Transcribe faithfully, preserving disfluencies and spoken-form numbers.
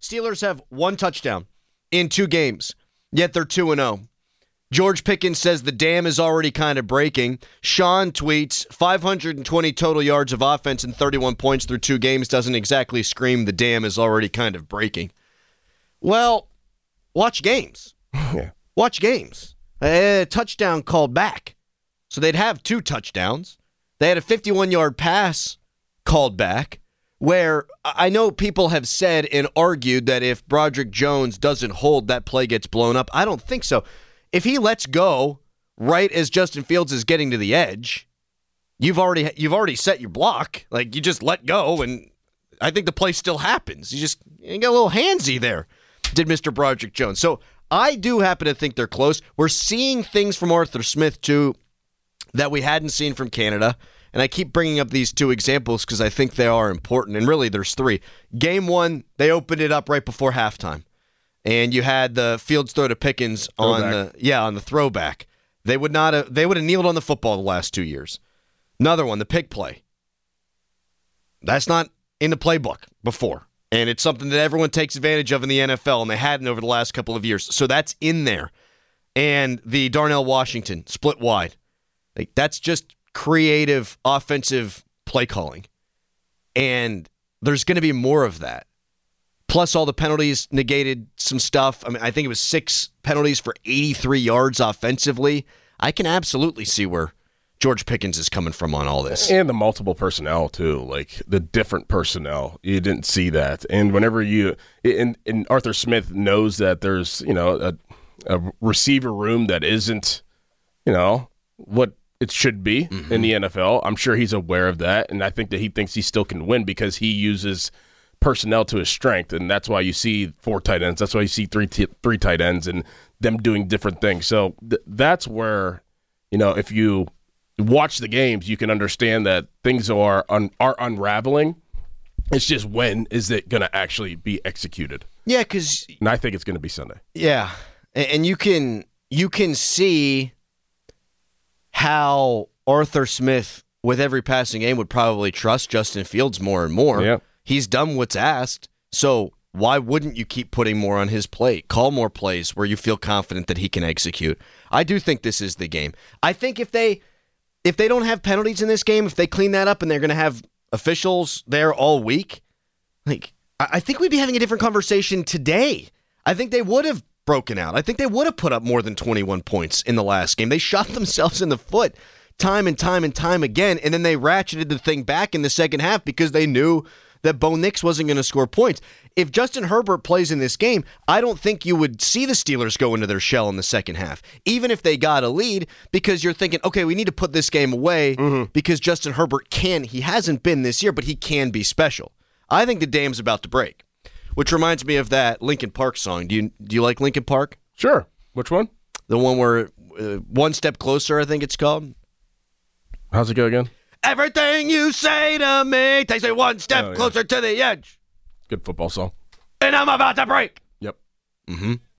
Steelers have one touchdown in two games, yet they're two and oh. George Pickens says the dam is already kind of breaking. Sean tweets, five hundred twenty total yards of offense and thirty-one points through two games doesn't exactly scream the dam is already kind of breaking. Well, watch games. Yeah. Watch games. A touchdown called back. So they'd have two touchdowns. They had a fifty-one-yard pass called back, where I know people have said and argued that if Broderick Jones doesn't hold, that play gets blown up. I don't think so. If he lets go right as Justin Fields is getting to the edge, you've already you've already set your block. Like, you just let go, and I think the play still happens. You just you got a little handsy there, did Mister Broderick Jones. So I do happen to think they're close. We're seeing things from Arthur Smith, too, that we hadn't seen from Canada. And I keep bringing up these two examples because I think they are important. And really, there's three. Game one, they opened it up right before halftime. And you had the Fields throw to Pickens on throwback. the yeah on the throwback. They would not have, they would have kneeled on the football the last two years. Another one, the pick play. That's not in the playbook before, and it's something that everyone takes advantage of in the N F L, and they hadn't over the last couple of years. So that's in there. And the Darnell Washington split wide, like that's just creative offensive play calling, and there's going to be more of that. Plus, all the penalties negated some stuff. I mean, I think it was six penalties for eighty-three yards offensively. I can absolutely see where George Pickens is coming from on all this. And the multiple personnel, too, like the different personnel. You didn't see that. And whenever you – and, and Arthur Smith knows that there's, you know, a, a receiver room that isn't, you know, what it should be mm-hmm. in the N F L. I'm sure he's aware of that, and I think that he thinks he still can win because he uses – personnel to his strength, and that's why you see four tight ends. That's why you see three t- three tight ends and them doing different things. So th- that's where, you know, if you watch the games, you can understand that things are un- are unraveling. It's just when is it going to actually be executed? Yeah, because and I think it's going to be Sunday. Yeah, and, and you can you can see how Arthur Smith, with every passing game, would probably trust Justin Fields more and more. Yeah. He's done what's asked, so why wouldn't you keep putting more on his plate? Call more plays where you feel confident that he can execute. I do think this is the game. I think if they if they don't have penalties in this game, if they clean that up and they're going to have officials there all week, like I, I think we'd be having a different conversation today. I think they would have broken out. I think they would have put up more than twenty-one points in the last game. They shot themselves in the foot time and time and time again, and then they ratcheted the thing back in the second half because they knew that Bo Nix wasn't going to score points. If Justin Herbert plays in this game, I don't think you would see the Steelers go into their shell in the second half, even if they got a lead, because you're thinking, okay, we need to put this game away mm-hmm. because Justin Herbert can. He hasn't been this year, but he can be special. I think the dam's about to break, which reminds me of that Linkin Park song. Do you do you like Linkin Park? Sure. Which one? The one where uh, One Step Closer, I think it's called. How's it go again? Everything you say to me takes me one step oh, yeah. closer to the edge. Good football song. And I'm about to break. Yep. Mm-hmm.